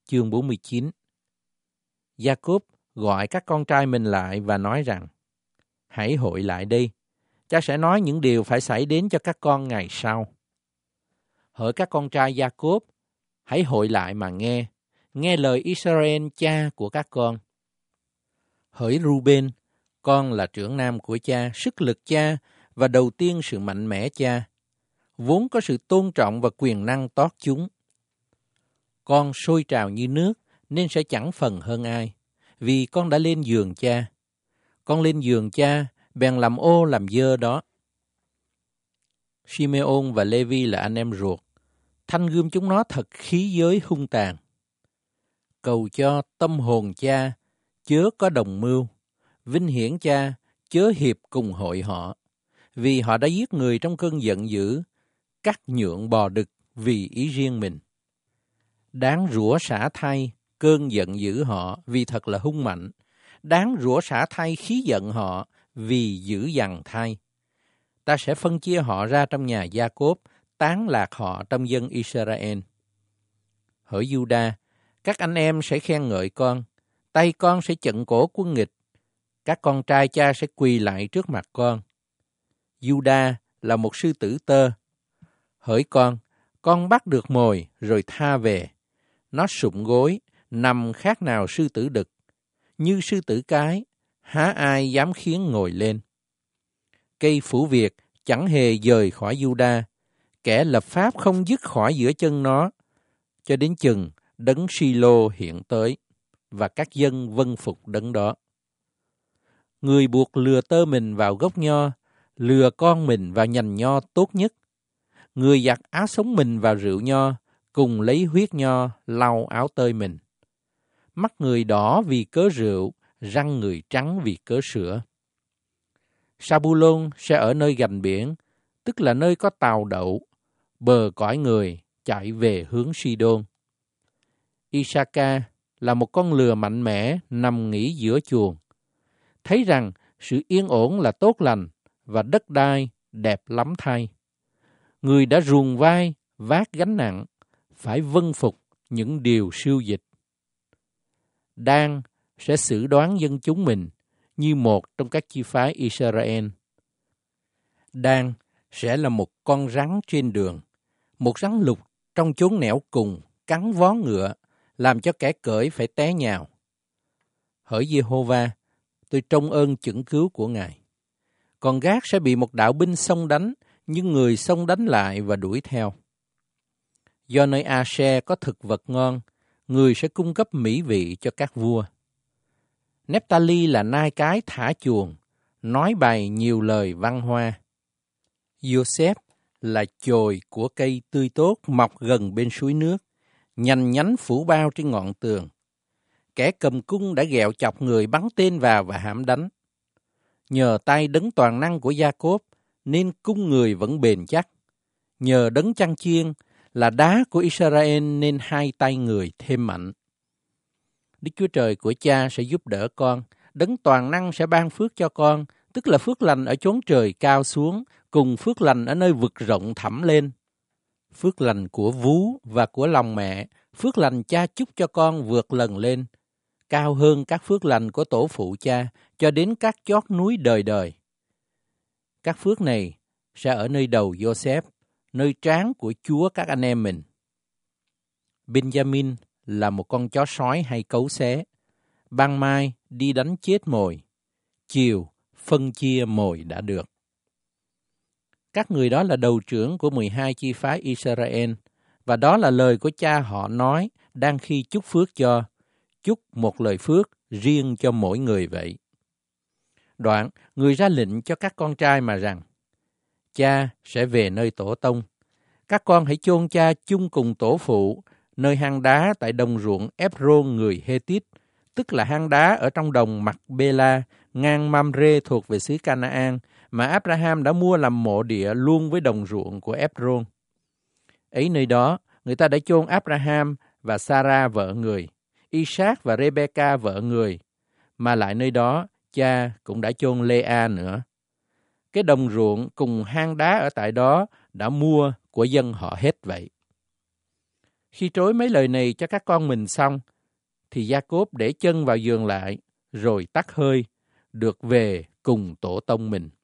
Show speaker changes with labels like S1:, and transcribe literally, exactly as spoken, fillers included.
S1: chương bốn mươi chín. Gia-cốp gọi các con trai mình lại và nói rằng: Hãy hội lại đi, cha sẽ nói những điều phải xảy đến cho các con ngày sau. Hỡi các con trai Gia-cốp, hãy hội lại mà nghe, nghe lời Israel cha của các con. Hỡi Ruben, con là trưởng nam của cha, sức lực cha và đầu tiên sự mạnh mẽ cha, vốn có sự tôn trọng và quyền năng tót chúng. Con sôi trào như nước nên sẽ chẳng phần hơn ai, vì con đã lên giường cha. Con lên giường cha, bèn làm ô làm dơ đó. Simeon và Lê-vi là anh em ruột, thanh gươm chúng nó thật khí giới hung tàn. Cầu cho tâm hồn cha chớ có đồng mưu, vinh hiển cha chớ hiệp cùng hội họ, vì họ đã giết người trong cơn giận dữ, cắt nhượng bò đực vì ý riêng mình. Đáng rủa xả thay cơn giận dữ họ vì thật là hung mạnh, đáng rủa xả thay khí giận họ vì dữ dằn thay. Ta sẽ phân chia họ ra trong nhà Gia-cốp, tán lạc họ trong dân Israel. Hỡi Giu-đa, các anh em sẽ khen ngợi con, tay con sẽ chận cổ quân nghịch, các con trai cha sẽ quỳ lại trước mặt con. Giu-đa là một sư tử tơ. Hỡi con, con bắt được mồi rồi tha về. Nó sụm gối, nằm khác nào sư tử đực. Như sư tử cái, há ai dám khiến ngồi lên. Cây phủ việc chẳng hề dời khỏi Giu-đa, kẻ lập pháp không dứt khỏi giữa chân nó, cho đến chừng đấng Si-lô hiện tới, và các dân vâng phục đấng đó. Người buộc lừa tơ mình vào gốc nho, lừa con mình vào nhành nho tốt nhất. Người giặt áo sống mình vào rượu nho, cùng lấy huyết nho lau áo tơi mình. Mắt người đỏ vì cớ rượu, răng người trắng vì cớ sữa. Sa-bu-lôn sẽ ở nơi gành biển, tức là nơi có tàu đậu, bờ cõi người chạy về hướng Si-đôn. I-sa-ca là một con lừa mạnh mẽ nằm nghỉ giữa chuồng, thấy rằng sự yên ổn là tốt lành và đất đai đẹp lắm thay. Người đã ruồng vai, vác gánh nặng, phải vâng phục những điều siêu dịch. Đan sẽ xử đoán dân chúng mình như một trong các chi phái Israel. Đan sẽ là một con rắn trên đường, một rắn lục trong chốn nẻo cùng, cắn vó ngựa, làm cho kẻ cưỡi phải té nhào. Hỡi Giê-hô-va, tôi trông ơn chưởng cứu của Ngài. Còn Gát sẽ bị một đạo binh xông đánh, nhưng người xông đánh lại và đuổi theo. Do nơi A-se có thực vật ngon, người sẽ cung cấp mỹ vị cho các vua. Nép-ta-li là nai cái thả chuồng, nói bày nhiều lời văn hoa. Giô-xép là chồi của cây tươi tốt mọc gần bên suối nước, nhành nhánh phủ bao trên ngọn tường. Kẻ cầm cung đã ghẹo chọc người bắn tên vào và hãm đánh. Nhờ tay đấng toàn năng của Gia-cốp nên cung người vẫn bền chắc. Nhờ đấng chăn chiên là đá của Israel nên hai tay người thêm mạnh. Đức Chúa Trời của cha sẽ giúp đỡ con, đấng toàn năng sẽ ban phước cho con, tức là phước lành ở chốn trời cao xuống, cùng phước lành ở nơi vực rộng thẳm lên. Phước lành của vú và của lòng mẹ, phước lành cha chúc cho con vượt lần lên, cao hơn các phước lành của tổ phụ cha, cho đến các chót núi đời đời. Các phước này sẽ ở nơi đầu Giô-xép, nơi trán của Chúa các anh em mình. Benjamin là một con chó sói hay cấu xé. Ban mai đi đánh chết mồi, chiều phân chia mồi đã được. Các người đó là đầu trưởng của mười hai chi phái Israel, và đó là lời của cha họ nói đang khi chúc phước cho, chúc một lời phước riêng cho mỗi người vậy. Đoạn, người ra lệnh cho các con trai mà rằng: Cha sẽ về nơi tổ tông. Các con hãy chôn cha chung cùng tổ phụ, nơi hang đá tại đồng ruộng Ép-rôn người Hê-tít, tức là hang đá ở trong đồng Mặc-bê-la, ngang Mam-rê thuộc về xứ Ca-na-an, mà Abraham đã mua làm mộ địa luôn với đồng ruộng của Ép-rôn. Ấy nơi đó, người ta đã chôn Abraham và Sa-ra vợ người, I-sát và Rê-bê-ca vợ người, mà lại nơi đó cha cũng đã chôn Lê-a nữa. Cái đồng ruộng cùng hang đá ở tại đó đã mua của dân họ hết vậy. Khi trối mấy lời này cho các con mình xong, thì Gia-cốp để chân vào giường lại, rồi tắt hơi, được về cùng tổ tông mình.